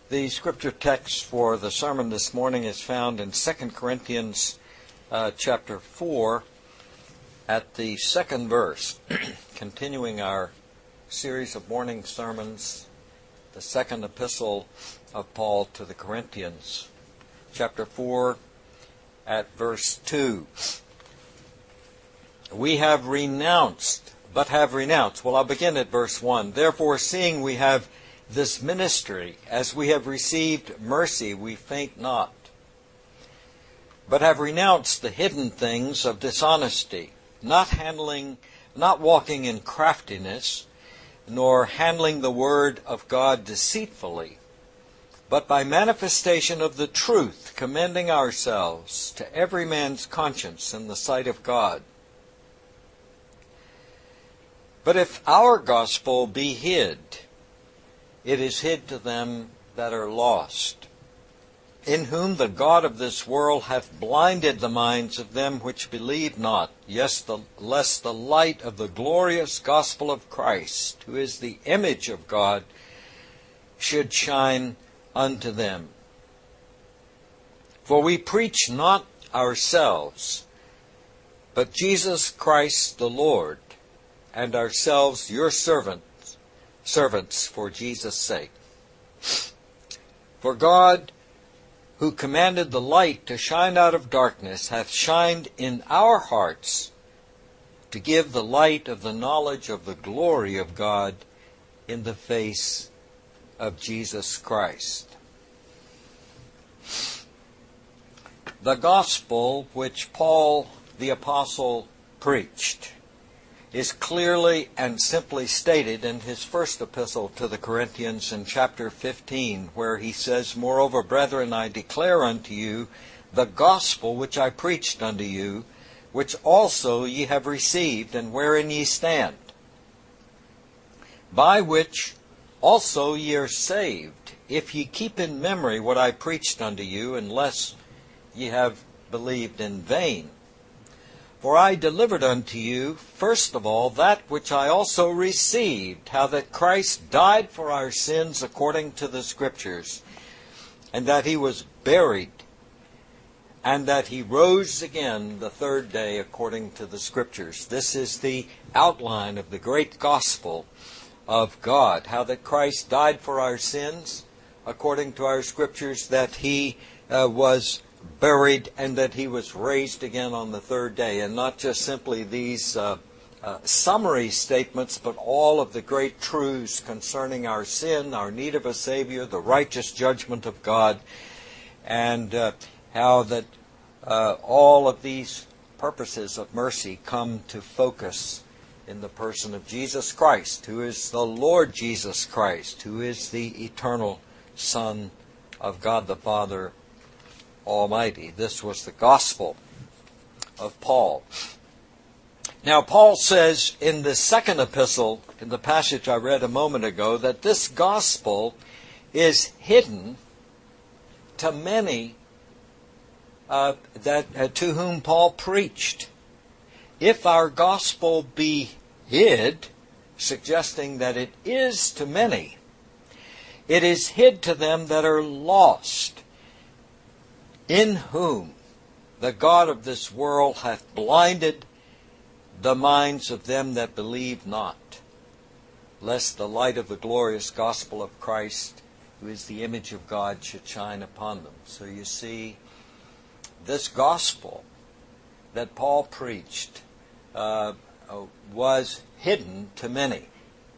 The scripture text for the sermon this morning is found in 2 Corinthians chapter 4 at the second verse, continuing our series of morning sermons, the second epistle of Paul to the Corinthians. Chapter 4 at verse 2. We have renounced. Well, I'll begin at verse 1. Therefore, seeing we have this ministry, as we have received mercy, we faint not, but have renounced the hidden things of dishonesty, not walking in craftiness, nor handling the word of God deceitfully, but by manifestation of the truth, commending ourselves to every man's conscience in the sight of God. But if our gospel be hid, it is hid to them that are lost, in whom the God of this world hath blinded the minds of them which believe not, lest the light of the glorious gospel of Christ, who is the image of God, should shine unto them. For we preach not ourselves, but Jesus Christ the Lord, and ourselves your servants for Jesus' sake. For God, who commanded the light to shine out of darkness, hath shined in our hearts to give the light of the knowledge of the glory of God in the face of Jesus Christ. The gospel which Paul the apostle preached is clearly and simply stated in his first epistle to the Corinthians in chapter 15, where he says, Moreover, brethren, I declare unto you the gospel which I preached unto you, which also ye have received, and wherein ye stand, by which also ye are saved, if ye keep in memory what I preached unto you, unless ye have believed in vain. For I delivered unto you, first of all, that which I also received, how that Christ died for our sins according to the Scriptures, and that he was buried, and that he rose again the third day according to the Scriptures. This is the outline of the great gospel of God, how that Christ died for our sins according to our Scriptures, that he was buried, and that he was raised again on the third day. And not just simply these summary statements, but all of the great truths concerning our sin, our need of a Savior, the righteous judgment of God, and how that all of these purposes of mercy come to focus in the person of Jesus Christ, who is the Lord Jesus Christ, who is the eternal Son of God the Father Almighty. This was the gospel of Paul. Now, Paul says in the second epistle, in the passage I read a moment ago, that this gospel is hidden to many to whom Paul preached. If our gospel be hid, suggesting that it is to many, it is hid to them that are lost, in whom the God of this world hath blinded the minds of them that believe not, lest the light of the glorious gospel of Christ, who is the image of God, should shine upon them. So you see, this gospel that Paul preached was hidden to many.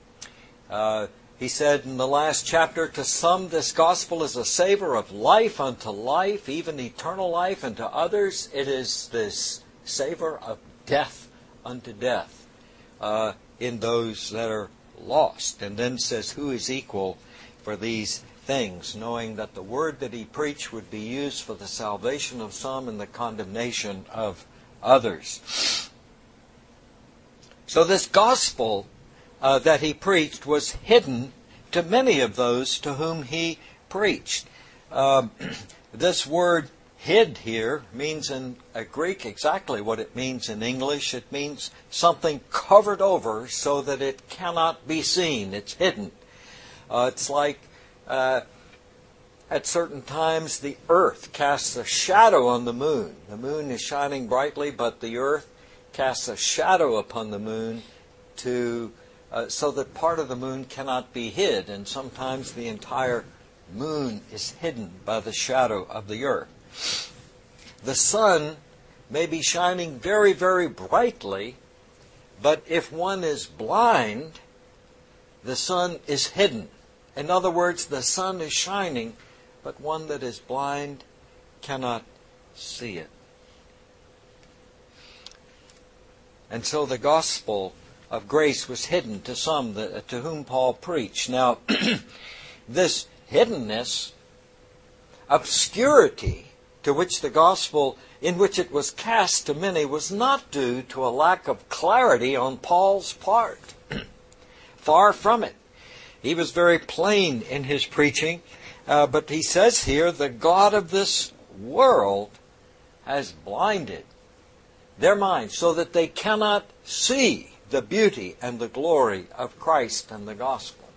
He said in the last chapter, to some this gospel is a savor of life unto life, even eternal life, and to others it is this savor of death unto death in those that are lost. And then says, who is equal for these things, knowing that the word that he preached would be used for the salvation of some and the condemnation of others. So this gospel that he preached was hidden to many of those to whom he preached. This word hid here means in Greek exactly what it means in English. It means something covered over so that it cannot be seen. It's hidden. It's like at certain times the earth casts a shadow on the moon. The moon is shining brightly, but the earth casts a shadow upon the moon so that part of the moon cannot be hid, and sometimes the entire moon is hidden by the shadow of the earth. The sun may be shining very, very brightly, but if one is blind, the sun is hidden. In other words, the sun is shining, but one that is blind cannot see it. And so the gospel of grace was hidden to some to whom Paul preached. Now, this hiddenness, obscurity to which the gospel, in which it was cast to many, was not due to a lack of clarity on Paul's part. Far from it. He was very plain in his preaching, but he says here, the God of this world has blinded their minds so that they cannot see the beauty and the glory of Christ and the gospel.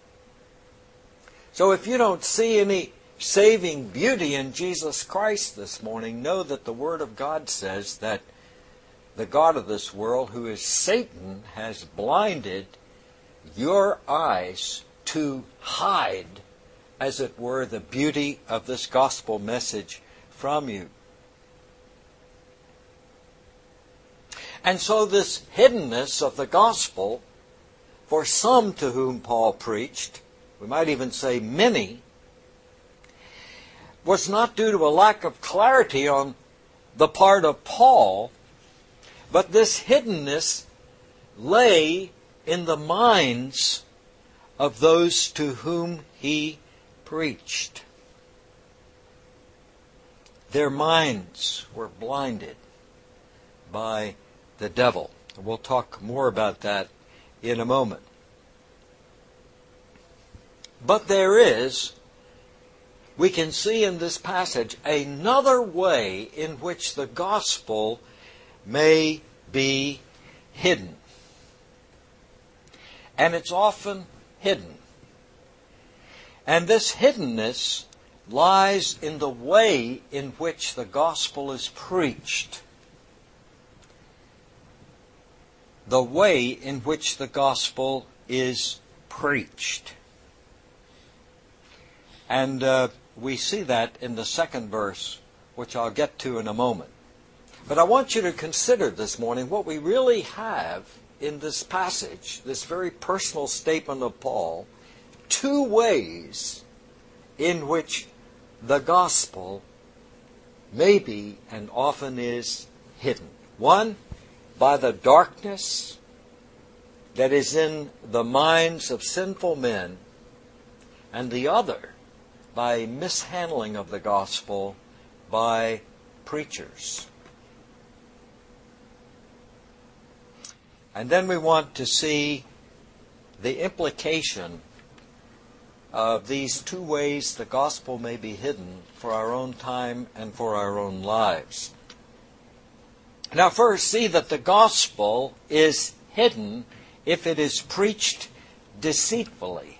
So if you don't see any saving beauty in Jesus Christ this morning, know that the Word of God says that the God of this world, who is Satan, has blinded your eyes to hide, as it were, the beauty of this gospel message from you. And so this hiddenness of the gospel, for some to whom Paul preached, we might even say many, was not due to a lack of clarity on the part of Paul, but this hiddenness lay in the minds of those to whom he preached. Their minds were blinded by the devil. We'll talk more about that in a moment. But there is, we can see in this passage, another way in which the gospel may be hidden. And it's often hidden. And this hiddenness lies in the way in which the gospel is preached. The way in which the gospel is preached. And we see that in the second verse, which I'll get to in a moment. But I want you to consider this morning what we really have in this passage, this very personal statement of Paul, two ways in which the gospel may be and often is hidden. One, by the darkness that is in the minds of sinful men, and the other by mishandling of the gospel by preachers. And then we want to see the implication of these two ways the gospel may be hidden for our own time and for our own lives. Now first, see that the gospel is hidden if it is preached deceitfully.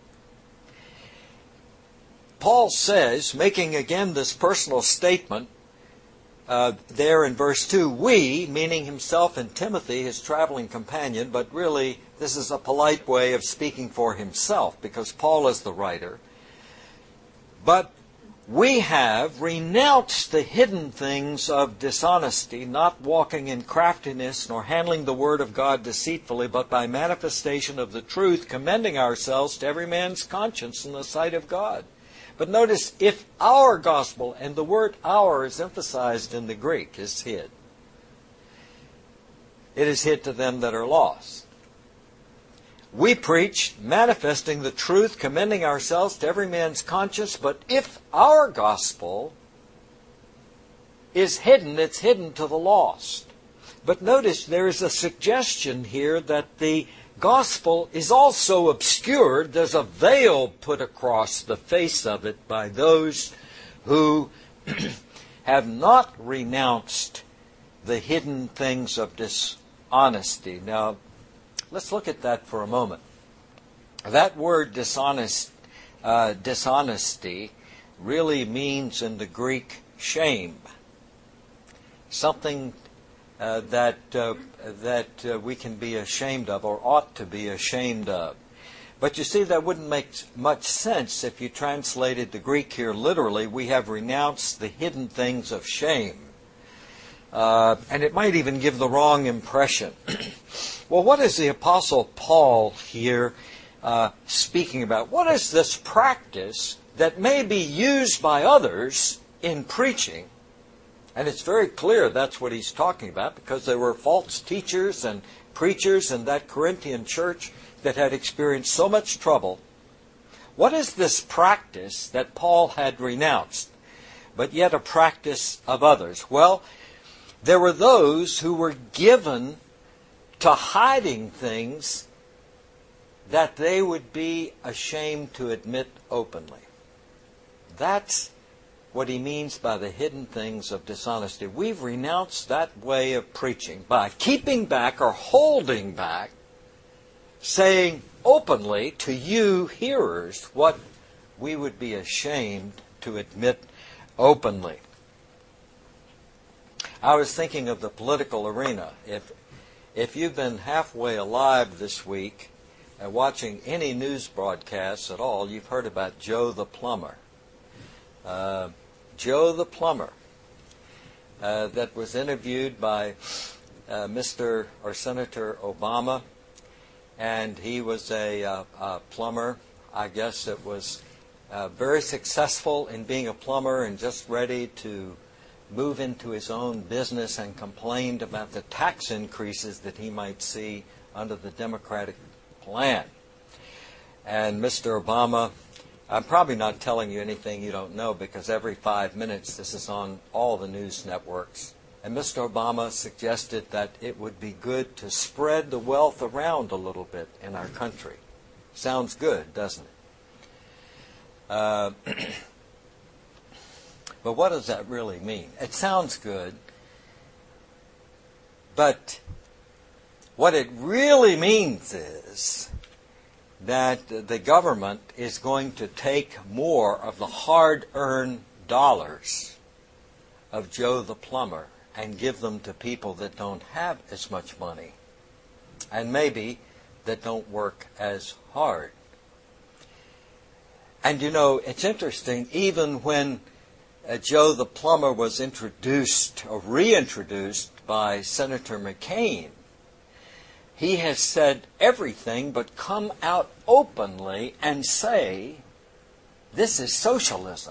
Paul says, making again this personal statement, there in verse 2, we, meaning himself and Timothy, his traveling companion, but really this is a polite way of speaking for himself because Paul is the writer. But we have renounced the hidden things of dishonesty, not walking in craftiness, nor handling the word of God deceitfully, but by manifestation of the truth, commending ourselves to every man's conscience in the sight of God. But notice, if our gospel, and the word our is emphasized in the Greek, is hid, it is hid to them that are lost. We preach, manifesting the truth, commending ourselves to every man's conscience. But if our gospel is hidden, it's hidden to the lost. But notice there is a suggestion here that the gospel is also obscured. There's a veil put across the face of it by those who have not renounced the hidden things of dishonesty. Now, let's look at that for a moment. That word dishonesty really means in the Greek shame. Something that we can be ashamed of or ought to be ashamed of. But you see, that wouldn't make much sense if you translated the Greek here literally. We have renounced the hidden things of shame. And it might even give the wrong impression. Well, what is the Apostle Paul here speaking about? What is this practice that may be used by others in preaching? And it's very clear that's what he's talking about, because there were false teachers and preachers in that Corinthian church that had experienced so much trouble. What is this practice that Paul had renounced, but yet a practice of others? Well, there were those who were given to hiding things that they would be ashamed to admit openly. That's what he means by the hidden things of dishonesty. We've renounced that way of preaching by keeping back or holding back, saying openly to you hearers what we would be ashamed to admit openly. I was thinking of the political arena. If you've been halfway alive this week, watching any news broadcasts at all, you've heard about Joe the plumber. Joe the plumber that was interviewed by Mr. or Senator Obama, and he was a plumber. I guess it was very successful in being a plumber and just ready to move into his own business, and complained about the tax increases that he might see under the Democratic plan. And Mr. Obama, I'm probably not telling you anything you don't know, because every 5 minutes this is on all the news networks. And Mr. Obama suggested that it would be good to spread the wealth around a little bit in our country. Sounds good, doesn't it? But what does that really mean? It sounds good, but what it really means is that the government is going to take more of the hard-earned dollars of Joe the plumber and give them to people that don't have as much money, and maybe that don't work as hard. And you know, it's interesting, even when Joe the plumber was introduced or reintroduced by Senator McCain, he has said everything but come out openly and say, this is socialism.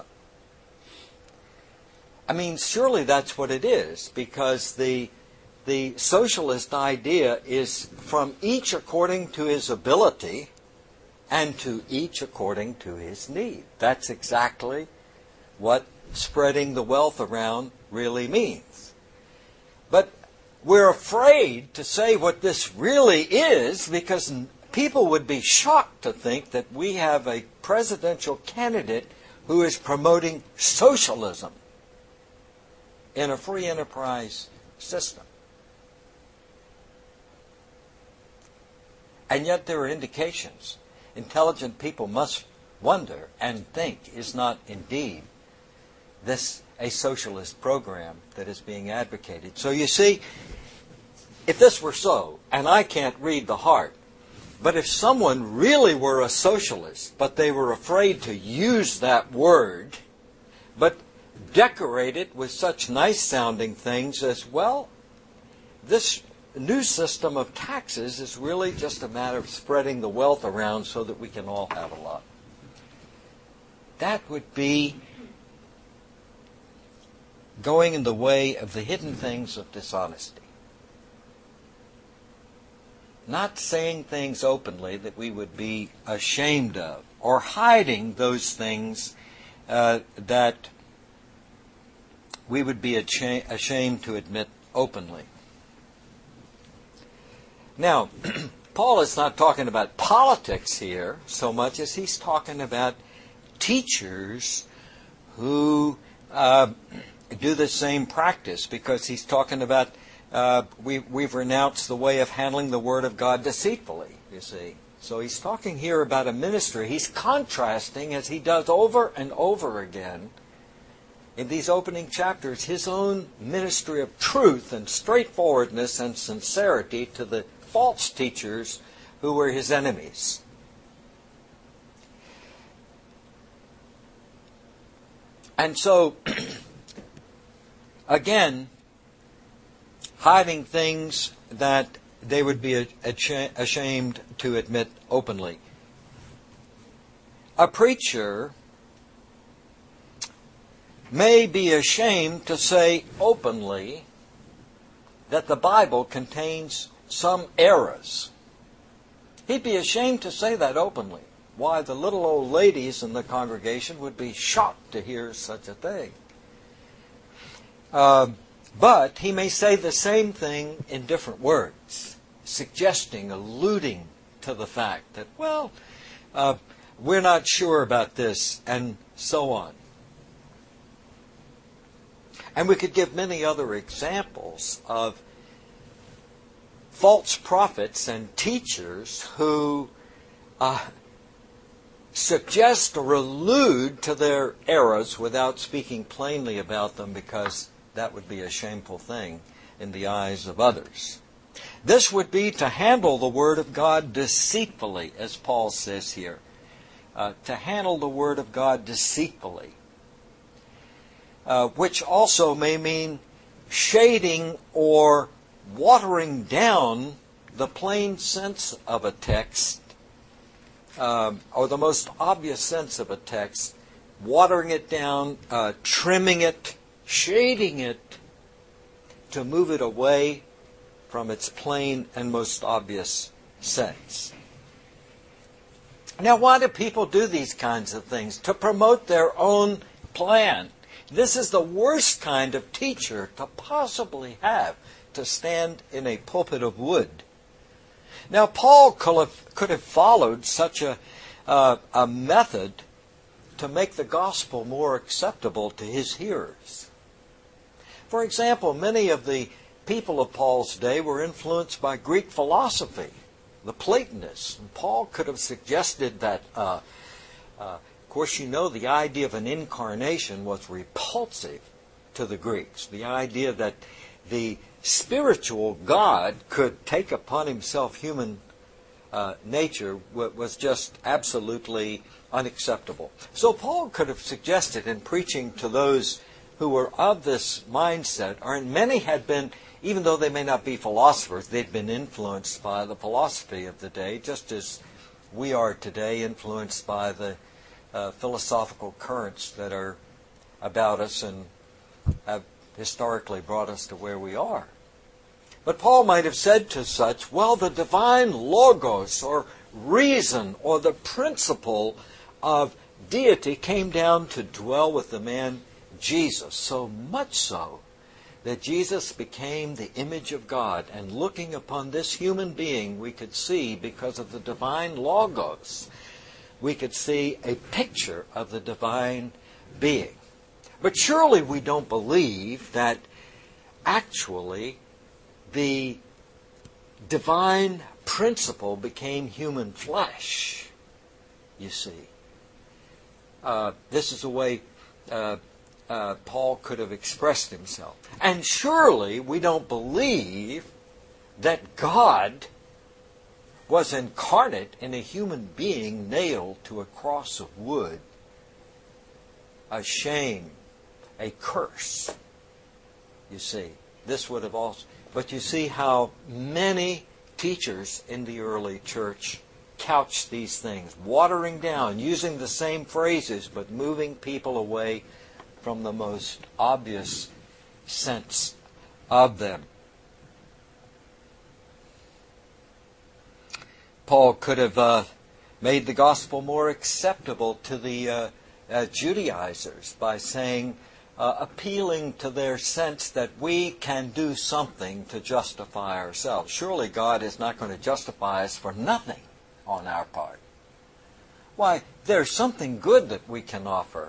I mean, surely that's what it is, because the socialist idea is from each according to his ability and to each according to his need. That's exactly what spreading the wealth around really means. But we're afraid to say what this really is, because people would be shocked to think that we have a presidential candidate who is promoting socialism in a free enterprise system. And yet there are indications. Intelligent people must wonder and think, is not indeed this a socialist program that is being advocated? So you see, if this were so, and I can't read the heart, but if someone really were a socialist, but they were afraid to use that word, but decorate it with such nice-sounding things as, well, this new system of taxes is really just a matter of spreading the wealth around so that we can all have a lot. That would be going in the way of the hidden things of dishonesty. Not saying things openly that we would be ashamed of, or hiding those things that we would be ashamed to admit openly. Now, Paul is not talking about politics here so much as he's talking about teachers who do the same practice, because he's talking about we've renounced the way of handling the Word of God deceitfully, you see. So he's talking here about a ministry. He's contrasting, as he does over and over again in these opening chapters, his own ministry of truth and straightforwardness and sincerity to the false teachers who were his enemies. And so, again, hiding things that they would be ashamed to admit openly. A preacher may be ashamed to say openly that the Bible contains some errors. He'd be ashamed to say that openly. Why, the little old ladies in the congregation would be shocked to hear such a thing. But he may say the same thing in different words, suggesting, alluding to the fact that, well, we're not sure about this, and so on. And we could give many other examples of false prophets and teachers who suggest or allude to their errors without speaking plainly about them, because that would be a shameful thing in the eyes of others. This would be to handle the Word of God deceitfully, as Paul says here. To handle the Word of God deceitfully. Which also may mean shading or watering down the plain sense of a text, or the most obvious sense of a text, watering it down, trimming it, shading it, to move it away from its plain and most obvious sense. Now, why do people do these kinds of things? To promote their own plan. This is the worst kind of teacher to possibly have, to stand in a pulpit of wood. Now, Paul could have followed such a method to make the gospel more acceptable to his hearers. For example, many of the people of Paul's day were influenced by Greek philosophy, the Platonists. And Paul could have suggested that, of course, you know, the idea of an incarnation was repulsive to the Greeks. The idea that the spiritual God could take upon himself human nature was just absolutely unacceptable. So Paul could have suggested in preaching to those who were of this mindset, or many had been, even though they may not be philosophers, they'd been influenced by the philosophy of the day, just as we are today influenced by the philosophical currents that are about us and have historically brought us to where we are. But Paul might have said to such, well, the divine logos, or reason, or the principle of deity came down to dwell with the man Jesus, so much so that Jesus became the image of God. And looking upon this human being, we could see, because of the divine logos, we could see a picture of the divine being. But surely we don't believe that actually the divine principle became human flesh, you see. This is the way Paul could have expressed himself. And surely we don't believe that God was incarnate in a human being nailed to a cross of wood, a shame, a curse. You see, this would have also... But you see how many teachers in the early church couched these things, watering down, using the same phrases, but moving people away from the most obvious sense of them. Paul could have made the gospel more acceptable to the Judaizers by saying, appealing to their sense that we can do something to justify ourselves. Surely God is not going to justify us for nothing on our part. Why, there's something good that we can offer.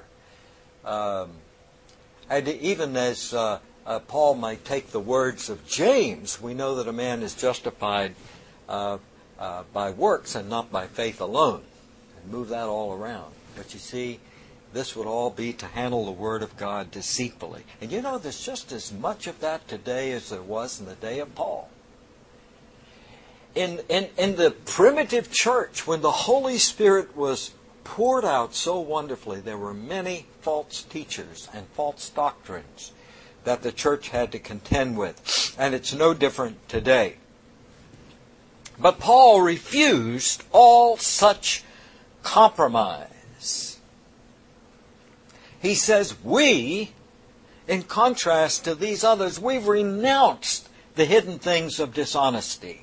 And even as Paul might take the words of James, we know that a man is justified by works and not by faith alone. And move that all around. But you see, this would all be to handle the Word of God deceitfully. And you know, there's just as much of that today as there was in the day of Paul. In the primitive church, when the Holy Spirit was poured out so wonderfully, there were many false teachers and false doctrines that the church had to contend with. And it's no different today. But Paul refused all such compromise. He says, we, in contrast to these others, we've renounced the hidden things of dishonesty.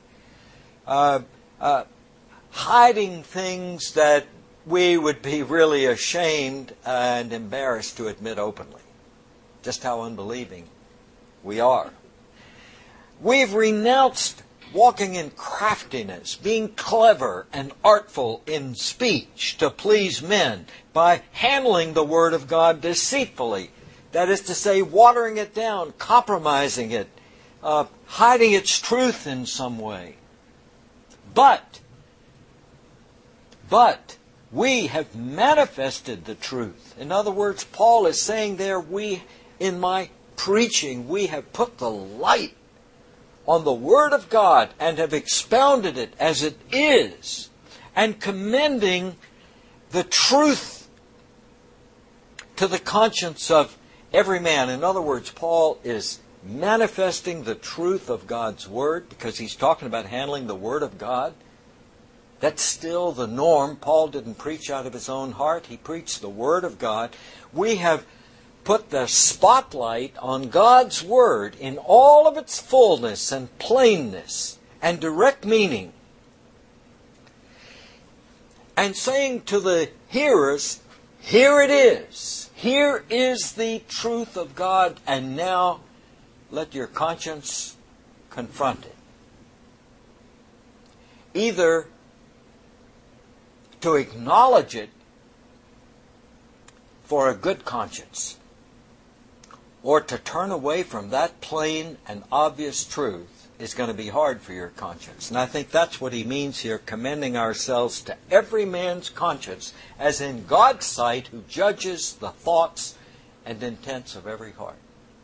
Hiding things that we would be really ashamed and embarrassed to admit openly. Just how unbelieving we are. We've renounced walking in craftiness, being clever and artful in speech to please men by handling the Word of God deceitfully. That is to say, watering it down, compromising it, hiding its truth in some way. But we have manifested the truth. In other words, Paul is saying there, in my preaching, we have put the light on the Word of God and have expounded it as it is, and commending the truth to the conscience of every man. In other words, Paul is manifesting the truth of God's Word, because he's talking about handling the Word of God. That's still the norm. Paul didn't preach out of his own heart. He preached the Word of God. We have put the spotlight on God's Word in all of its fullness and plainness and direct meaning. And saying to the hearers, here it is. Here is the truth of God, and now let your conscience confront it. Either to acknowledge it for a good conscience, or to turn away from that plain and obvious truth is going to be hard for your conscience. And I think that's what he means here, commending ourselves to every man's conscience, as in God's sight, who judges the thoughts and intents of every heart.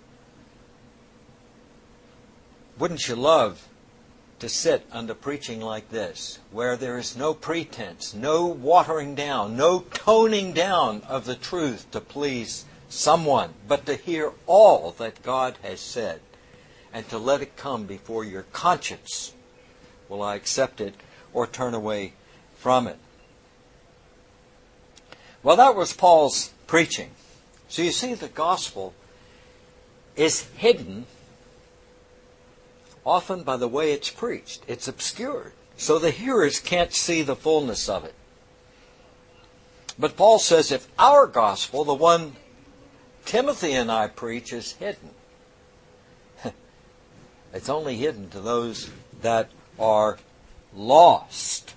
Wouldn't you love to sit under preaching like this, where there is no pretense, no watering down, no toning down of the truth to please someone, but to hear all that God has said and to let it come before your conscience? Will I accept it or turn away from it? Well, that was Paul's preaching. So you see, the gospel is hidden often by the way it's preached. It's obscured, so the hearers can't see the fullness of it. But Paul says, if our gospel, the one Timothy and I preach, is hidden, it's only hidden to those that are lost,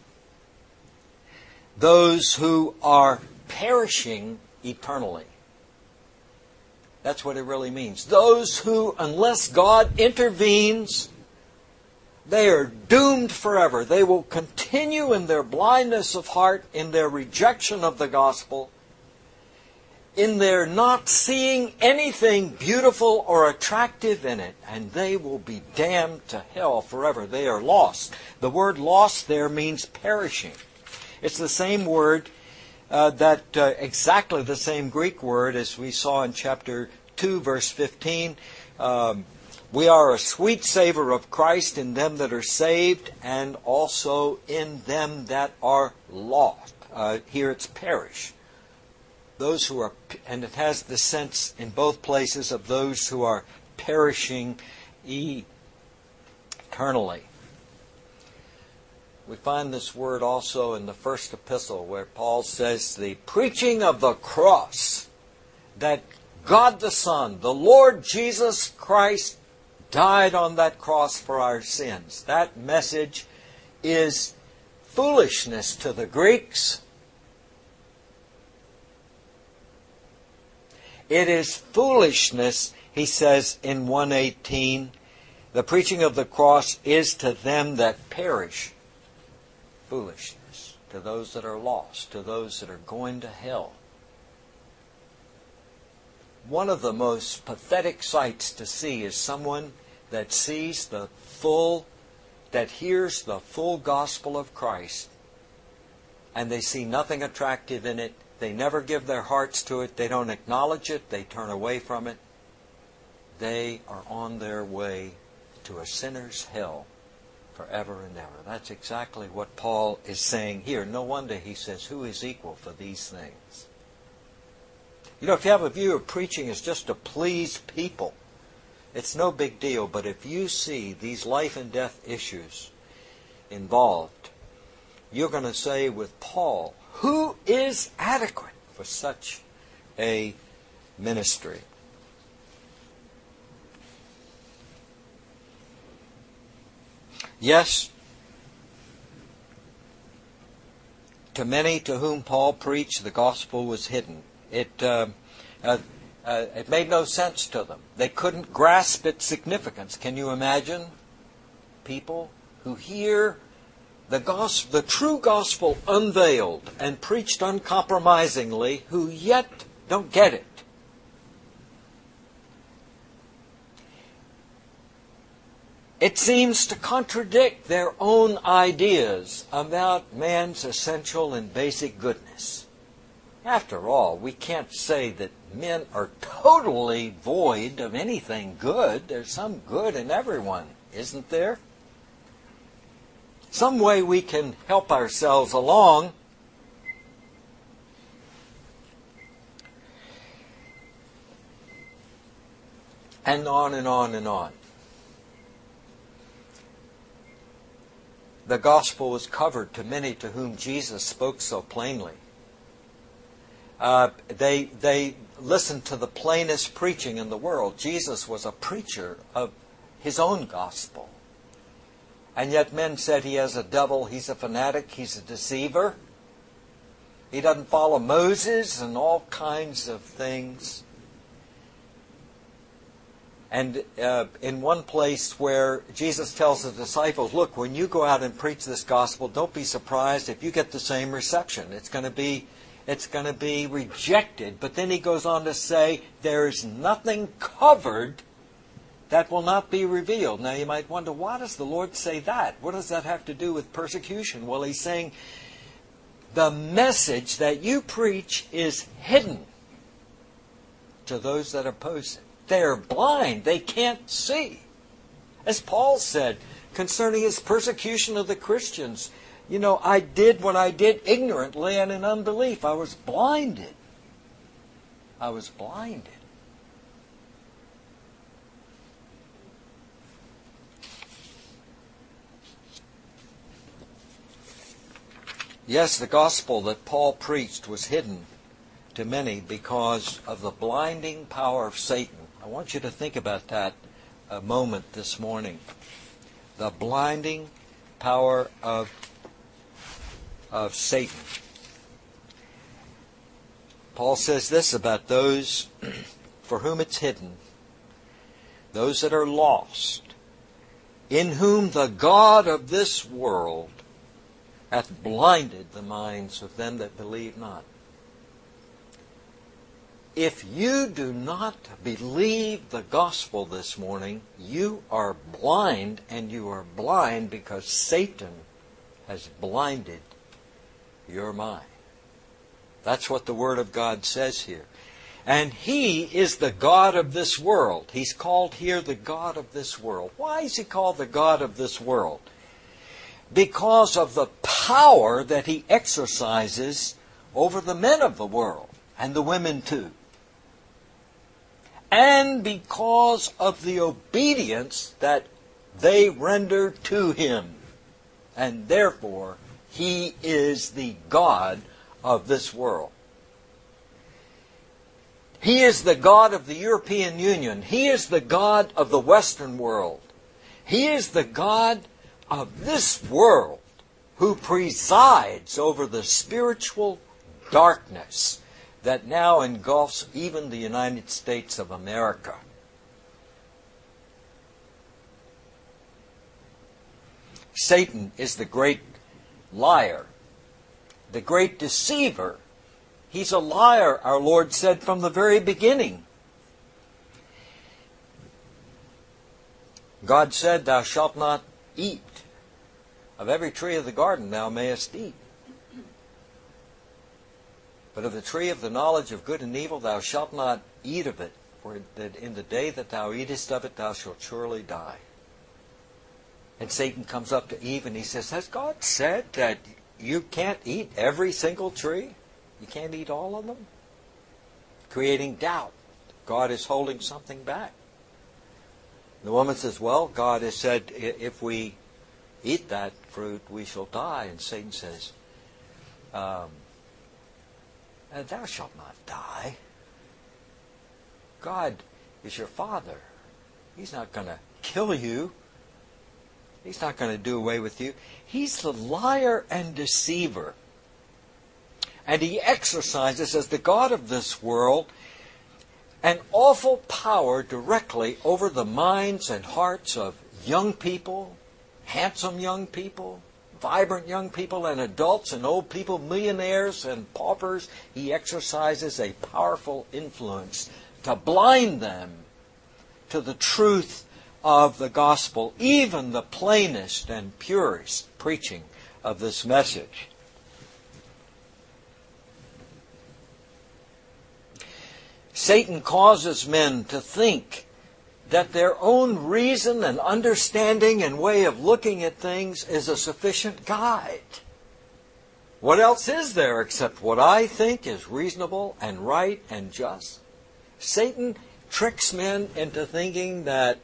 those who are perishing eternally. That's what it really means. Those who, unless God intervenes, they are doomed forever. They will continue in their blindness of heart, in their rejection of the gospel, in their not seeing anything beautiful or attractive in it, and they will be damned to hell forever. They are lost. The word lost there means perishing. It's the same word, exactly the same Greek word as we saw in chapter 2, verse 15. We are a sweet savor of Christ in them that are saved, and also in them that are lost. Here it's perish. Those who are, and it has the sense in both places of those who are perishing eternally. We find this word also in the first epistle, where Paul says the preaching of the cross, that God the Son, the Lord Jesus Christ, died on that cross for our sins. That message is foolishness to the Greeks. It is foolishness, he says in 1:18. The preaching of the cross is to them that perish foolishness to those that are lost, to those that are going to hell. One of the most pathetic sights to see is someone that sees the full, that hears the full gospel of Christ, and they see nothing attractive in it. They never give their hearts to it. They don't acknowledge it. They turn away from it. They are on their way to a sinner's hell forever and ever. That's exactly what Paul is saying here. No wonder he says, who is equal for these things? You know, if you have a view of preaching as just to please people, it's no big deal. But if you see these life and death issues involved, you're going to say with Paul, who is adequate for such a ministry? Yes, to many to whom Paul preached, the gospel was hidden. It made no sense to them. They couldn't grasp its significance. Can you imagine people who hear the true gospel unveiled and preached uncompromisingly, who yet don't get it? It seems to contradict their own ideas about man's essential and basic goodness. After all, we can't say that men are totally void of anything good. There's some good in everyone, isn't there? Some way we can help ourselves along. And on and on and on. The gospel was covered to many to whom Jesus spoke so plainly. They listened to the plainest preaching in the world. Jesus was a preacher of his own gospel. And yet men said he has a devil, he's a fanatic, he's a deceiver. He doesn't follow Moses and all kinds of things. And in one place where Jesus tells the disciples, look, when you go out and preach this gospel, don't be surprised if you get the same reception. It's going to be rejected. But then he goes on to say, there is nothing covered that will not be revealed. Now you might wonder, why does the Lord say that? What does that have to do with persecution? Well, he's saying the message that you preach is hidden to those that oppose it. They're blind. They can't see. As Paul said concerning his persecution of the Christians, you know, I did what I did ignorantly and in unbelief. I was blinded. I was blinded. Yes, the gospel that Paul preached was hidden to many because of the blinding power of Satan. I want you to think about that a moment this morning. The blinding power of Satan. Paul says this about those for whom it's hidden, those that are lost, in whom the God of this world hath blinded the minds of them that believe not. If you do not believe the gospel this morning, you are blind, and you are blind because Satan has blinded your mind. That's what the Word of God says here. And he is the God of this world. He's called here the God of this world. Why is he called the God of this world? Because of the power that he exercises over the men of the world, and the women too. And because of the obedience that they render to him. And therefore, he is the God of this world. He is the God of the European Union. He is the God of the Western world. He is the God of this world who presides over the spiritual darkness that now engulfs even the United States of America. Satan is the great liar, the great deceiver. He's a liar, our Lord said from the very beginning. God said, thou shalt not eat. Of every tree of the garden thou mayest eat. But of the tree of the knowledge of good and evil thou shalt not eat of it, for that in the day that thou eatest of it thou shalt surely die. And Satan comes up to Eve and he says, has God said that you can't eat every single tree? You can't eat all of them? Creating doubt. God is holding something back. The woman says, well, God has said if we eat that fruit, we shall die. And Satan says, thou shalt not die. God is your Father. He's not going to kill you. He's not going to do away with you. He's the liar and deceiver. And he exercises, as the God of this world, an awful power directly over the minds and hearts of young people, handsome young people, vibrant young people, and adults and old people, millionaires and paupers. He exercises a powerful influence to blind them to the truth of the gospel, even the plainest and purest preaching of this message. Satan causes men to think that their own reason and understanding and way of looking at things is a sufficient guide. What else is there except what I think is reasonable and right and just? Satan tricks men into thinking that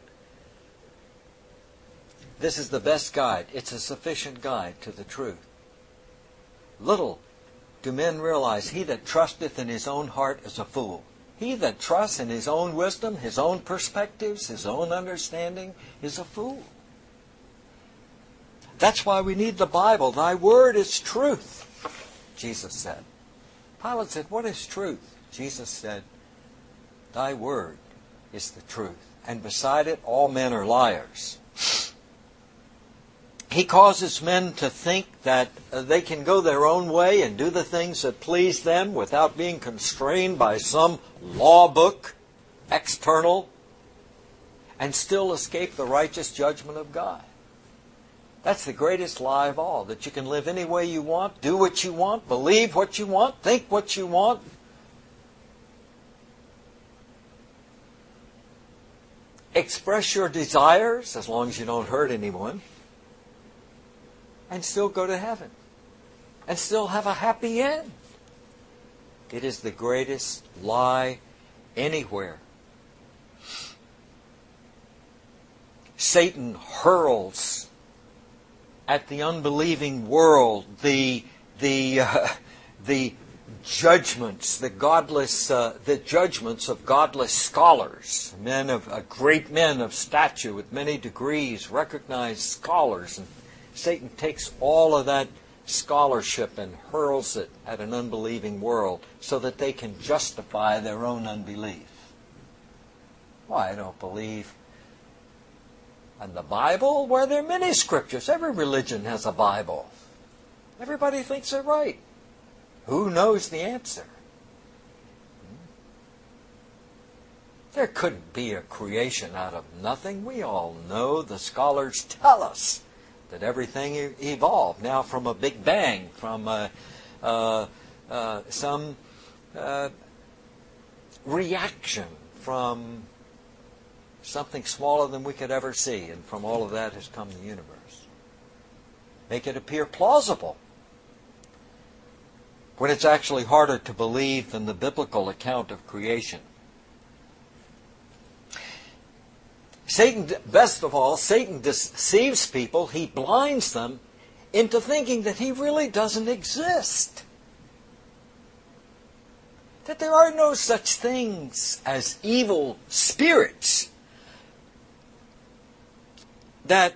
this is the best guide. It's a sufficient guide to the truth. Little do men realize, he that trusteth in his own heart is a fool. He that trusts in his own wisdom, his own perspectives, his own understanding, is a fool. That's why we need the Bible. Thy word is truth, Jesus said. Pilate said, what is truth? Jesus said, thy word is the truth. And beside it, all men are liars. He causes men to think that they can go their own way and do the things that please them without being constrained by some law book, external, and still escape the righteous judgment of God. That's the greatest lie of all, that you can live any way you want, do what you want, believe what you want, think what you want. Express your desires, as long as you don't hurt anyone, and still go to heaven, and still have a happy end. It is the greatest lie anywhere. Satan hurls at the unbelieving world the judgments, the judgments of godless scholars, great men of stature with many degrees, recognized scholars. And Satan takes all of that scholarship and hurls it at an unbelieving world so that they can justify their own unbelief. Why, I don't believe in the Bible. Well, there are many scriptures. Every religion has a Bible. Everybody thinks they're right. Who knows the answer? There couldn't be a creation out of nothing. We all know, the scholars tell us, that everything evolved now from a big bang, from some reaction from something smaller than we could ever see, and from all of that has come the universe. Make it appear plausible, when it's actually harder to believe than the biblical account of creation. Best of all, Satan deceives people. He blinds them into thinking that he really doesn't exist. That there are no such things as evil spirits. That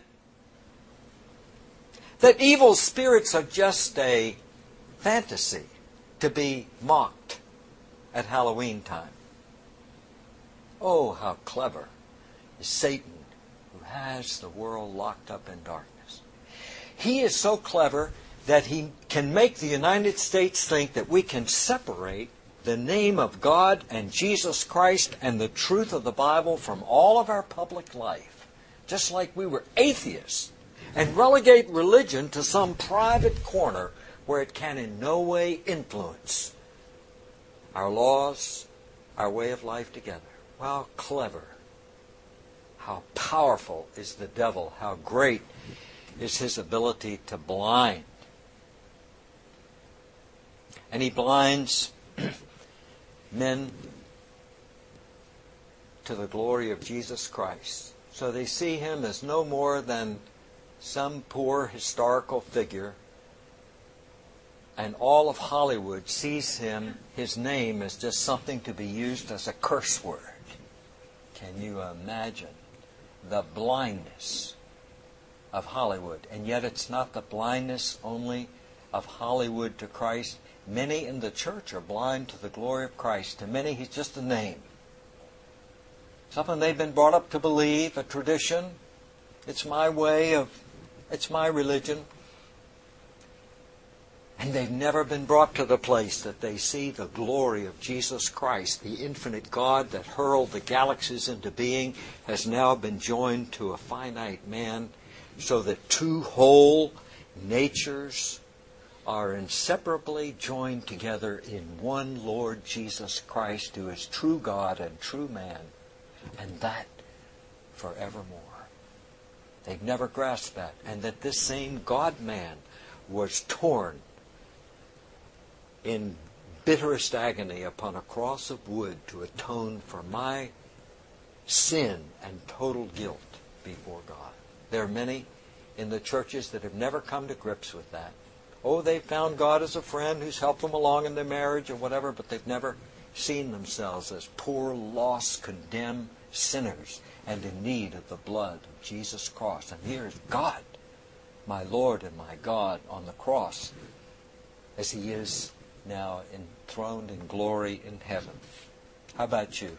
evil spirits are just a fantasy to be mocked at Halloween time. Oh, how clever is Satan, who has the world locked up in darkness. He is so clever that he can make the United States think that we can separate the name of God and Jesus Christ and the truth of the Bible from all of our public life, just like we were atheists, and relegate religion to some private corner where it can in no way influence our laws, our way of life together. How clever, how powerful is the devil, how great is his ability to blind. And he blinds men to the glory of Jesus Christ. So they see him as no more than some poor historical figure, and all of Hollywood sees him, his name, as just something to be used as a curse word. Can you imagine the blindness of Hollywood? And yet it's not the blindness only of Hollywood to Christ. Many in the church are blind to the glory of Christ. To many, he's just a name. Something they've been brought up to believe, a tradition. It's my religion. And they've never been brought to the place that they see the glory of Jesus Christ, the infinite God that hurled the galaxies into being, has now been joined to a finite man, so that two whole natures are inseparably joined together in one Lord Jesus Christ, who is true God and true man, and that forevermore. They've never grasped that. And that this same God-man was torn in bitterest agony upon a cross of wood to atone for my sin and total guilt before God. There are many in the churches that have never come to grips with that. Oh, they've found God as a friend who's helped them along in their marriage or whatever, but they've never seen themselves as poor, lost, condemned sinners and in need of the blood of Jesus Christ. And here is God, my Lord and my God, on the cross, as He is now enthroned in glory in heaven. How about you?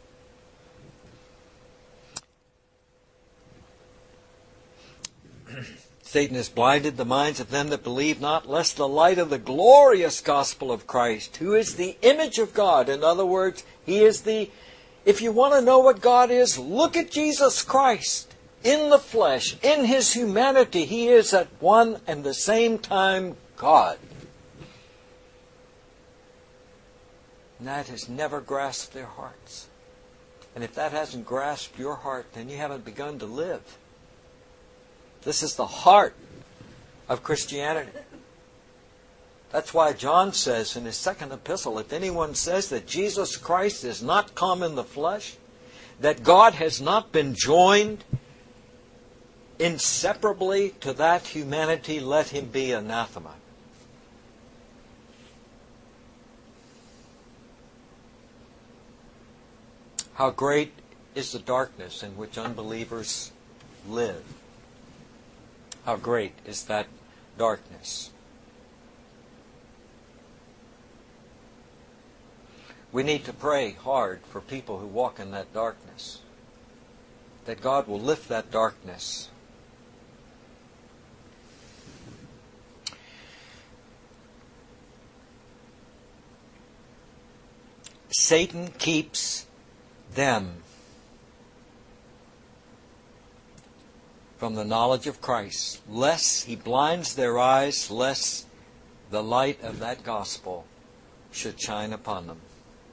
Satan has blinded the minds of them that believe not, lest the light of the glorious gospel of Christ, who is the image of God. In other words, He is the... If you want to know what God is, look at Jesus Christ. In the flesh, in His humanity, He is at one and the same time God. And that has never grasped their hearts. And if that hasn't grasped your heart, then you haven't begun to live. This is the heart of Christianity. That's why John says in his second epistle, if anyone says that Jesus Christ is not come in the flesh, that God has not been joined inseparably to that humanity, let him be anathema. How great is the darkness in which unbelievers live. How great is that darkness. We need to pray hard for people who walk in that darkness, that God will lift that darkness. Satan keeps them from the knowledge of Christ, lest he blinds their eyes, lest the light of that gospel should shine upon them.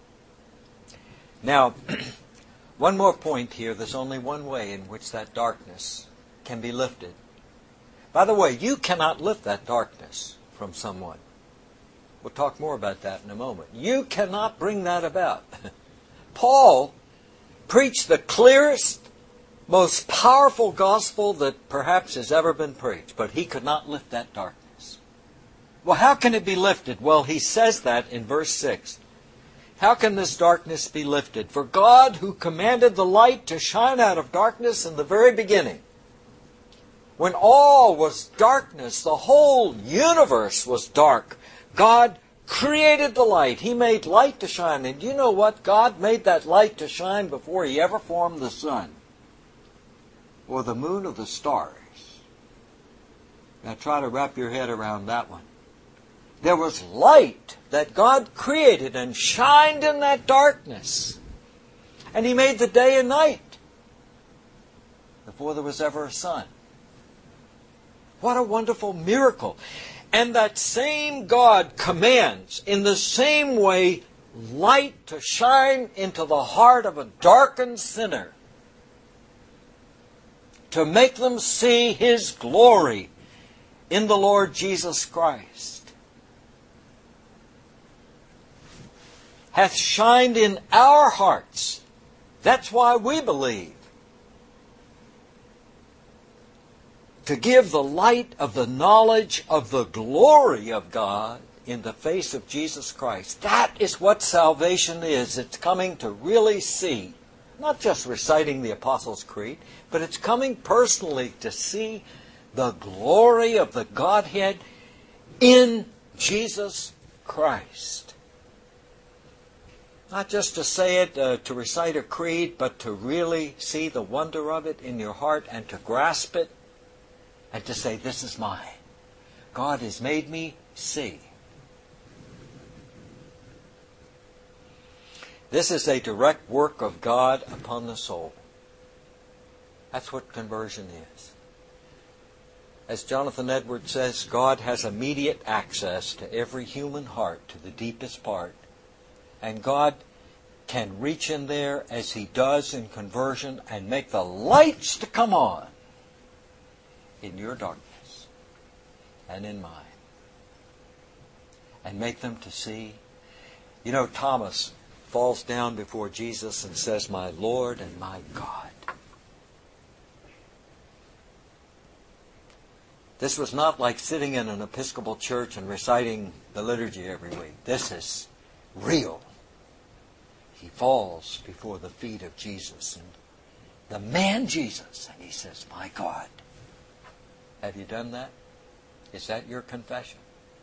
Now, one more point here. There's only one way in which that darkness can be lifted. By the way, you cannot lift that darkness from someone. We'll talk more about that in a moment. You cannot bring that about. Paul preached the clearest, most powerful gospel that perhaps has ever been preached, but he could not lift that darkness. Well, how can it be lifted? Well, he says that in verse 6. How can this darkness be lifted? For God, who commanded the light to shine out of darkness in the very beginning, when all was darkness, the whole universe was dark, God created the light. He made light to shine. And you know what? God made that light to shine before He ever formed the sun, or the moon, or the stars. Now try to wrap your head around that one. There was light that God created and shined in that darkness. And He made the day and night before there was ever a sun. What a wonderful miracle. And that same God commands in the same way light to shine into the heart of a darkened sinner, to make them see His glory in the Lord Jesus Christ. Hath shined in our hearts. That's why we believe. To give the light of the knowledge of the glory of God in the face of Jesus Christ. That is what salvation is. It's coming to really see, not just reciting the Apostles' Creed, but it's coming personally to see the glory of the Godhead in Jesus Christ. Not just to say it, to recite a creed, but to really see the wonder of it in your heart and to grasp it and to say, this is mine. God has made me see. This is a direct work of God upon the soul. That's what conversion is. As Jonathan Edwards says, God has immediate access to every human heart, to the deepest part. And God can reach in there as He does in conversion and make the lights to come on in your darkness and in mine. And make them to see. You know, Thomas falls down before Jesus and says, my Lord and my God. This was not like sitting in an Episcopal church and reciting the liturgy every week. This is real. He falls before the feet of Jesus, and the man Jesus, and he says, my God. Have you done that? Is that your confession?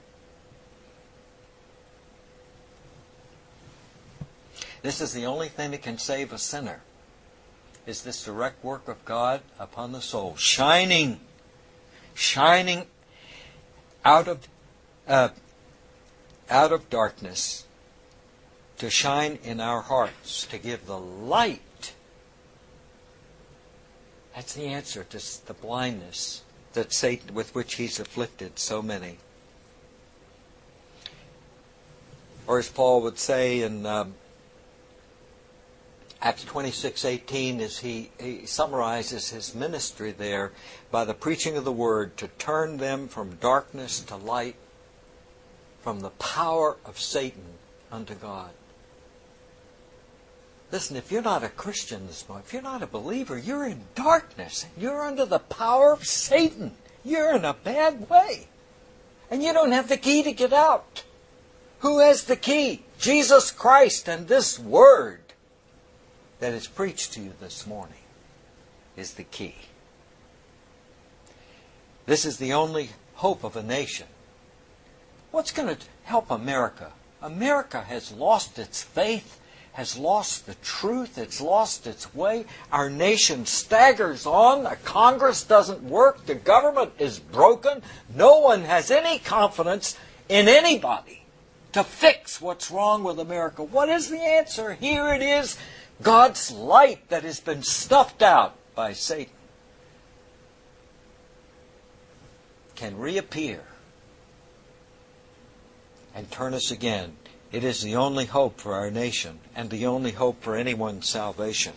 This is the only thing that can save a sinner, is this direct work of God upon the soul, shining out of darkness to shine in our hearts, to give the light. That's the answer to the blindness that Satan, with which he's afflicted so many. Or as Paul would say in Acts 26:18, as he summarizes his ministry there by the preaching of the Word to turn them from darkness to light, from the power of Satan unto God. Listen, if you're not a Christian this morning, if you're not a believer, you're in darkness. You're under the power of Satan. You're in a bad way. And you don't have the key to get out. Who has the key? Jesus Christ. And this Word that is preached to you this morning is the key. This is the only hope of a nation. What's going to help America? America has lost its faith, has lost the truth, it's lost its way. Our nation staggers on. The Congress doesn't work. The government is broken. No one has any confidence in anybody to fix what's wrong with America. What is the answer? Here it is. God's light that has been snuffed out by Satan can reappear and turn us again. It is the only hope for our nation and the only hope for anyone's salvation.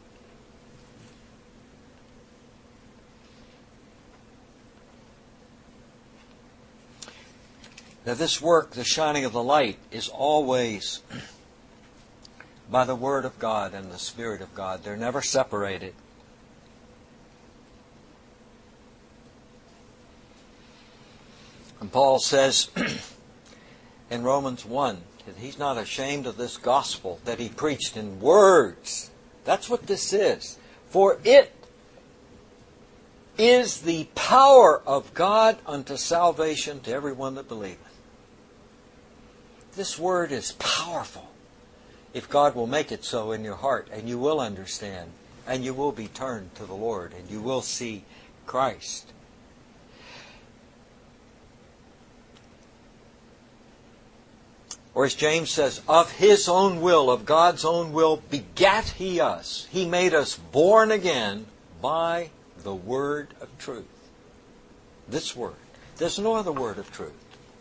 Now this work, the shining of the light, is always by the Word of God and the Spirit of God. They're never separated. And Paul says in Romans 1 that he's not ashamed of this gospel that he preached in words. That's what this is. For it is the power of God unto salvation to everyone that believeth. This word is powerful. If God will make it so in your heart, and you will understand, and you will be turned to the Lord, and you will see Christ. Or as James says, of His own will, of God's own will, begat He us. He made us born again by the word of truth. This word. There's no other word of truth.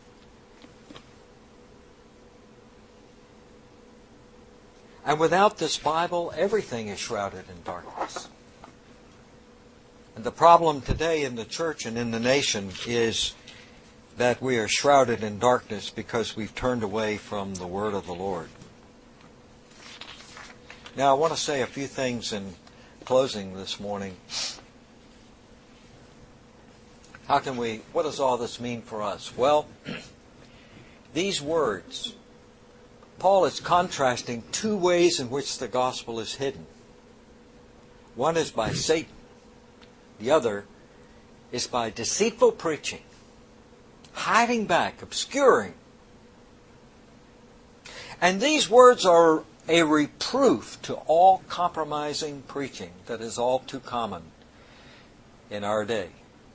And without this Bible, everything is shrouded in darkness. And the problem today in the church and in the nation is that we are shrouded in darkness because we've turned away from the word of the Lord. Now, I want to say a few things in closing this morning. What does all this mean for us? Well, these words, Paul is contrasting two ways in which the gospel is hidden. One is by Satan. The other is by deceitful preaching, hiding back, obscuring. And these words are a reproof to all compromising preaching that is all too common in our day.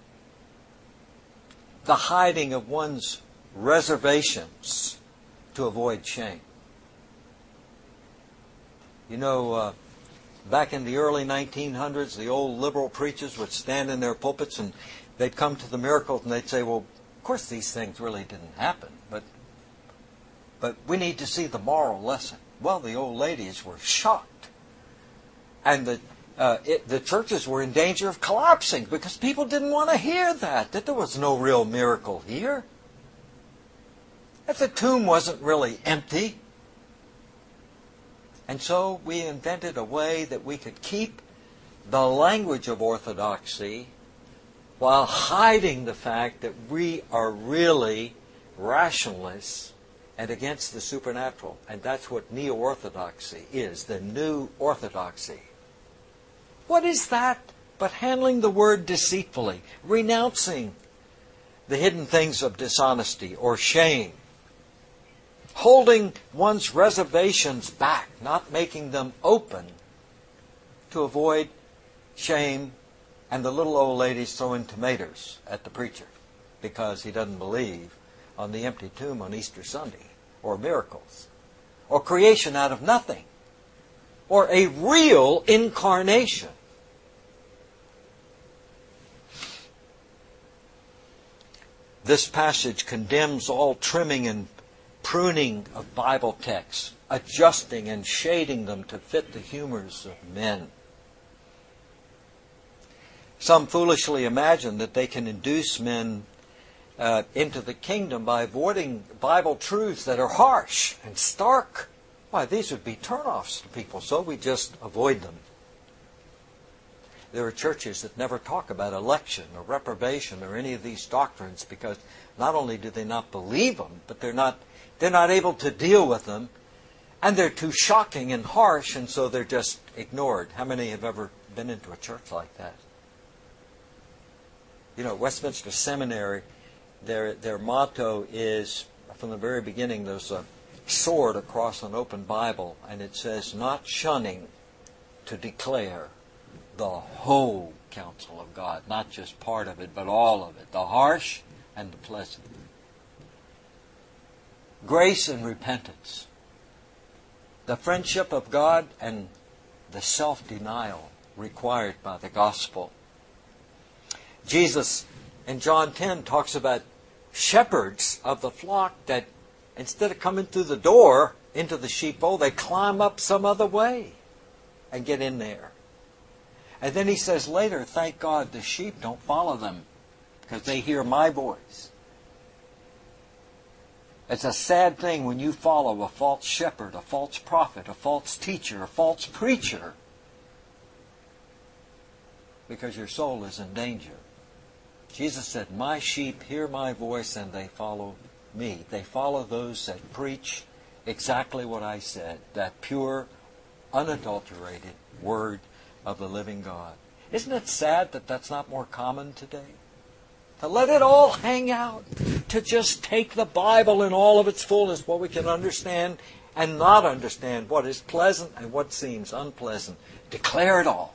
The hiding of one's reservations to avoid shame. You know, back in the early 1900s, the old liberal preachers would stand in their pulpits and they'd come to the miracles and they'd say, well, of course these things really didn't happen, but we need to see the moral lesson. Well, the old ladies were shocked. And the churches were in danger of collapsing because people didn't want to hear that there was no real miracle here. That the tomb wasn't really empty. And so we invented a way that we could keep the language of orthodoxy while hiding the fact that we are really rationalists and against the supernatural. And that's what neo-orthodoxy is, the new orthodoxy. What is that but handling the word deceitfully, renouncing the hidden things of dishonesty or shame, holding one's reservations back, not making them open to avoid shame and the little old ladies throwing tomatoes at the preacher because he doesn't believe on the empty tomb on Easter Sunday, or miracles, or creation out of nothing, or a real incarnation. This passage condemns all trimming and pruning of Bible texts, adjusting and shading them to fit the humors of men. Some foolishly imagine that they can induce men into the kingdom by avoiding Bible truths that are harsh and stark. Why, these would be turnoffs to people, so we just avoid them. There are churches that never talk about election or reprobation or any of these doctrines because not only do they not believe them, but they're not able to deal with them, and they're too shocking and harsh, and so they're just ignored. How many have ever been into a church like that? You know, Westminster Seminary, their motto is, from the very beginning, there's a sword across an open Bible, and it says, not shunning to declare the whole counsel of God, not just part of it, but all of it, the harsh and the pleasant. Grace and repentance, the friendship of God and the self-denial required by the gospel. Jesus in John 10 talks about shepherds of the flock that instead of coming through the door into the sheepfold, they climb up some other way and get in there. And then he says later, thank God the sheep don't follow them because they hear my voice. It's a sad thing when you follow a false shepherd, a false prophet, a false teacher, a false preacher, because your soul is in danger. Jesus said, my sheep hear my voice and they follow me. They follow those that preach exactly what I said, that pure, unadulterated word of the living God. Isn't it sad that that's not more common today? To let it all hang out, to just take the Bible in all of its fullness, what we can understand and not understand, what is pleasant and what seems unpleasant. Declare it all.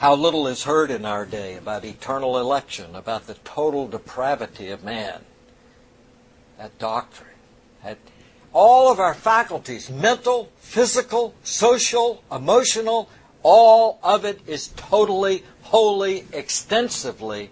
How little is heard in our day about eternal election, about the total depravity of man. That doctrine. All of our faculties, mental, physical, social, emotional, all of it is totally, wholly, extensively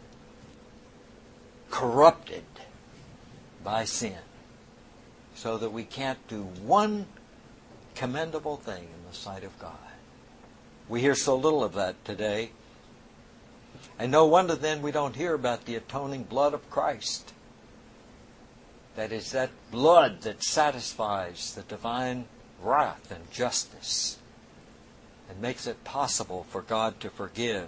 corrupted by sin. So that we can't do one commendable thing in the sight of God. We hear so little of that today. And no wonder then we don't hear about the atoning blood of Christ. That is that blood that satisfies the divine wrath and justice and makes it possible for God to forgive.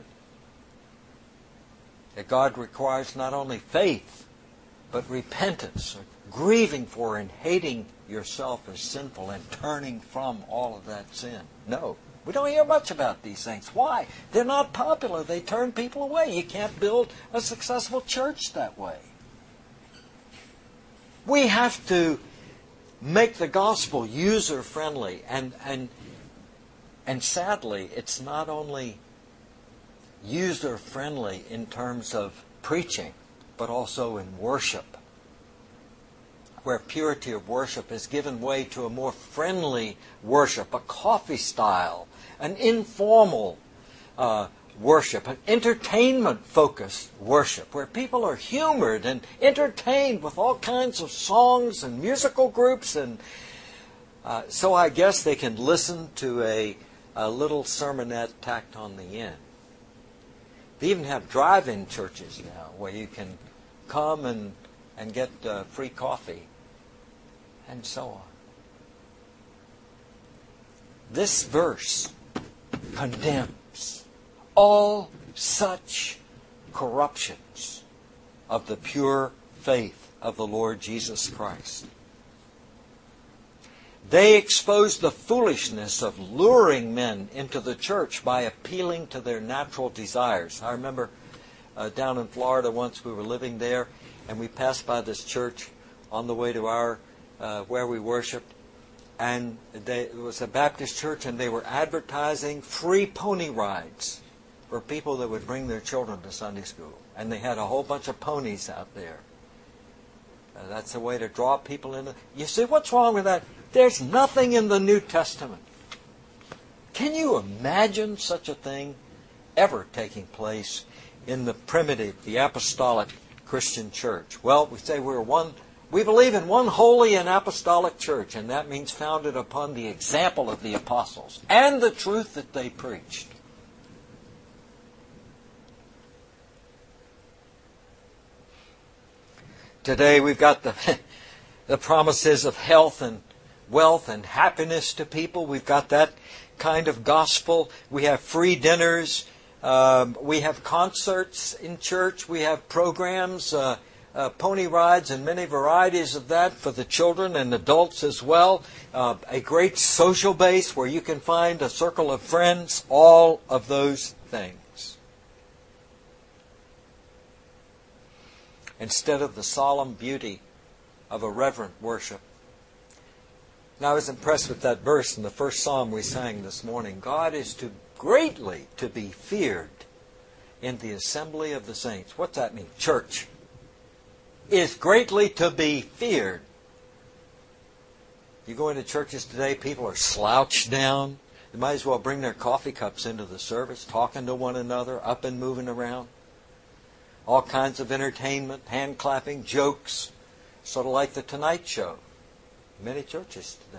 That God requires not only faith, but repentance, grieving for and hating yourself as sinful and turning from all of that sin. No, we don't hear much about these things. Why? They're not popular. They turn people away. You can't build a successful church that way. We have to make the gospel user-friendly. And sadly, it's not only user-friendly in terms of preaching, but also in worship, where purity of worship has given way to a more friendly worship, a coffee style, an informal worship, an entertainment-focused worship, where people are humored and entertained with all kinds of songs and musical groups. And so I guess they can listen to a little sermonette tacked on the end. They even have drive-in churches now where you can come and get free coffee and so on. This verse condemns all such corruptions of the pure faith of the Lord Jesus Christ. They expose the foolishness of luring men into the church by appealing to their natural desires. I remember down in Florida once we were living there, and we passed by this church on the way to our where we worshiped, and it was a Baptist church, and they were advertising free pony rides for people that would bring their children to Sunday school. And they had a whole bunch of ponies out there. That's a way to draw people in. You see, what's wrong with that? There's nothing in the New Testament. Can you imagine such a thing ever taking place in the primitive, the apostolic Christian church? Well, we say we believe in one holy and apostolic church, and that means founded upon the example of the apostles and the truth that they preached. Today we've got the promises of health and wealth and happiness to people. We've got that kind of gospel. We have free dinners. We have concerts in church. We have programs, pony rides and many varieties of that for the children and adults as well. A great social base where you can find a circle of friends. All of those things. Instead of the solemn beauty of a reverent worship. Now, I was impressed with that verse in the first psalm we sang this morning. God is greatly to be feared in the assembly of the saints. What's that mean? Church is greatly to be feared. You go into churches today, people are slouched down. They might as well bring their coffee cups into the service, talking to one another, up and moving around. All kinds of entertainment, hand clapping, jokes, sort of like the Tonight Show. Many churches today.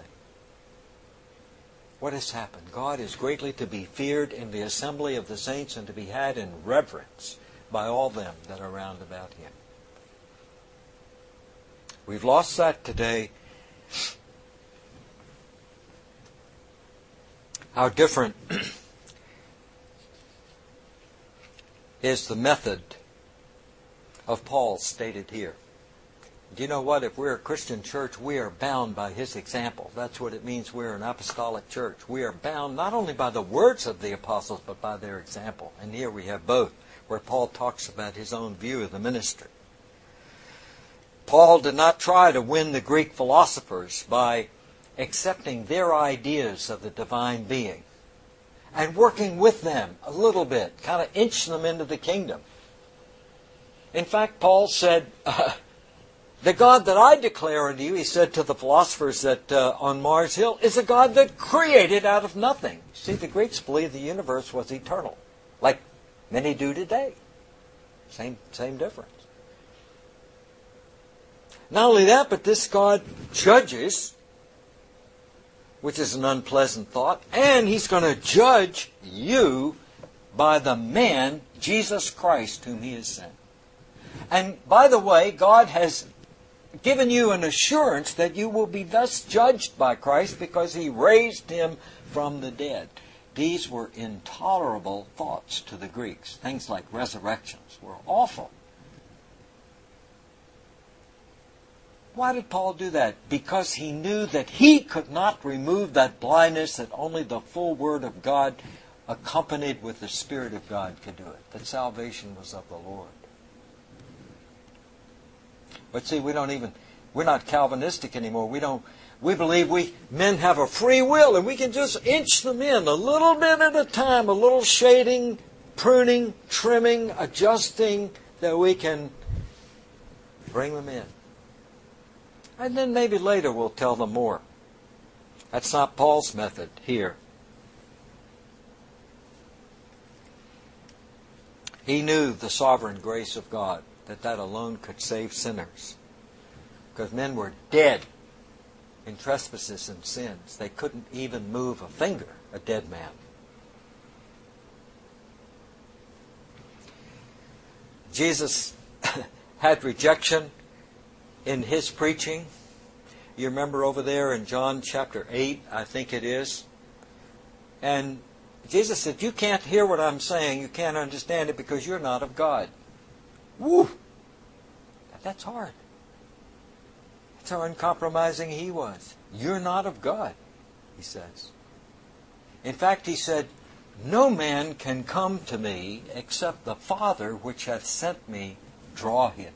What has happened? God is greatly to be feared in the assembly of the saints and to be had in reverence by all them that are round about Him. We've lost that today. How different is the method of Paul stated here. Do you know what? If we're a Christian church, we are bound by his example. That's what it means we're an apostolic church. We are bound not only by the words of the apostles, but by their example. And here we have both, where Paul talks about his own view of the ministry. Paul did not try to win the Greek philosophers by accepting their ideas of the divine being and working with them a little bit, kind of inch them into the kingdom. In fact, Paul said, the God that I declare unto you, he said to the philosophers that on Mars Hill, is a God that created out of nothing. See, the Greeks believed the universe was eternal, like many do today. Same difference. Not only that, but this God judges, which is an unpleasant thought, and he's going to judge you by the man, Jesus Christ, whom he has sent. And by the way, God has given you an assurance that you will be thus judged by Christ because he raised him from the dead. These were intolerable thoughts to the Greeks. Things like resurrections were awful. Why did Paul do that? Because he knew that he could not remove that blindness, that only the full Word of God accompanied with the Spirit of God could do it. That salvation was of the Lord. But see, we're not Calvinistic anymore. We believe men have a free will and we can just inch them in a little bit at a time, a little shading, pruning, trimming, adjusting, that we can bring them in. And then maybe later we'll tell them more. That's not Paul's method here. He knew the sovereign grace of God, that alone could save sinners. Because men were dead in trespasses and sins. They couldn't even move a finger, a dead man. Jesus had rejection in his preaching. You remember over there in John chapter 8, I think it is. And Jesus said, you can't hear what I'm saying, you can't understand it because you're not of God. Woo! That's hard. That's how uncompromising he was. You're not of God, he says. In fact, he said, no man can come to me except the Father which hath sent me draw him.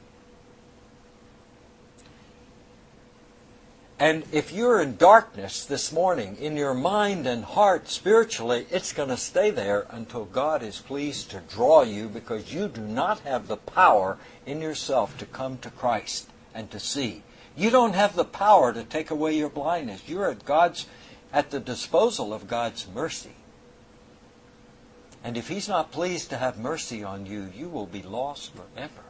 And if you're in darkness this morning, in your mind and heart spiritually, it's going to stay there until God is pleased to draw you, because you do not have the power in yourself to come to Christ and to see. You don't have the power to take away your blindness. You're at the disposal of God's mercy. And if he's not pleased to have mercy on you, you will be lost forever.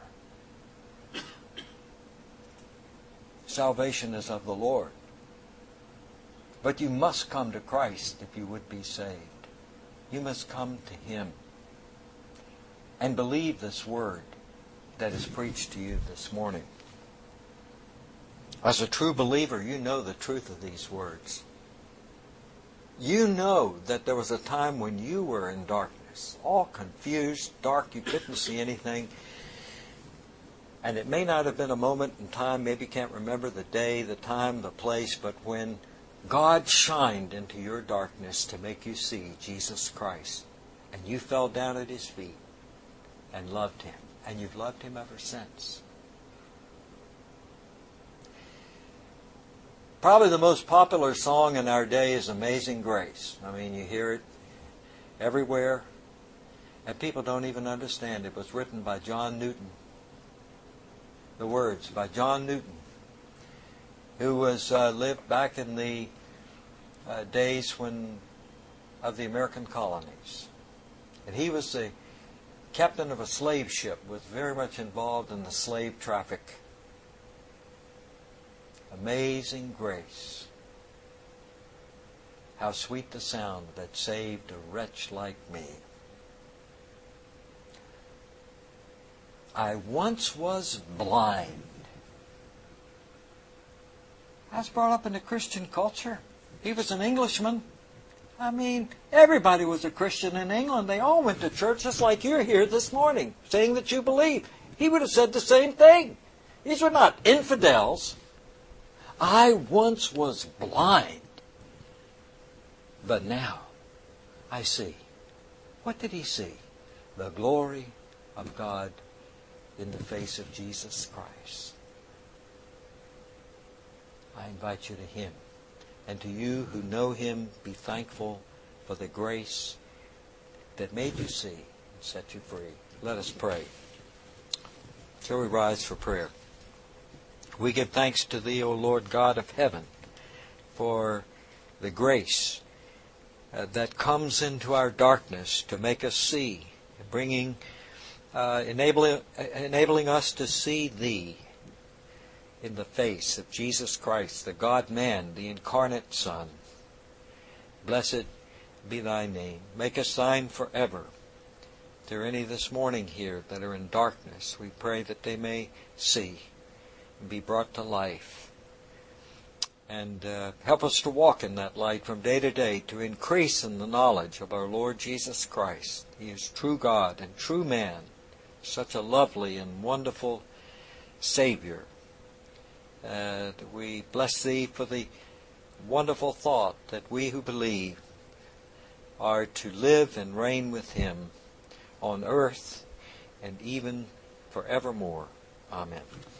Salvation is of the Lord. But you must come to Christ if you would be saved. You must come to him and believe this word that is preached to you this morning. As a true believer, you know the truth of these words. You know that there was a time when you were in darkness, all confused, dark, you couldn't see anything. And it may not have been a moment in time, maybe you can't remember the day, the time, the place, but when God shined into your darkness to make you see Jesus Christ, and you fell down at his feet and loved him, and you've loved him ever since. Probably the most popular song in our day is Amazing Grace. I mean, you hear it everywhere, and people don't even understand. It was written by John Newton. The words by John Newton, who was lived back in the days of the American colonies. And he was the captain of a slave ship, was very much involved in the slave traffic. Amazing grace. How sweet the sound that saved a wretch like me. I once was blind. I was brought up in a Christian culture. He was an Englishman. I mean, everybody was a Christian in England. They all went to church just like you're here this morning, saying that you believe. He would have said the same thing. These were not infidels. I once was blind, but now I see. What did he see? The glory of God in the face of Jesus Christ. I invite you to him. And to you who know him, be thankful for the grace that made you see and set you free. Let us pray. Shall we rise for prayer? We give thanks to Thee, O Lord God of heaven, for the grace that comes into our darkness to make us see, enabling us to see Thee in the face of Jesus Christ, the God-man, the incarnate Son. Blessed be Thy name. Make us Thine forever. If there are any this morning here that are in darkness, we pray that they may see and be brought to life. And help us to walk in that light from day to day, to increase in the knowledge of our Lord Jesus Christ. He is true God and true man, such a lovely and wonderful Savior. We bless Thee for the wonderful thought that we who believe are to live and reign with Him on earth and even forevermore. Amen.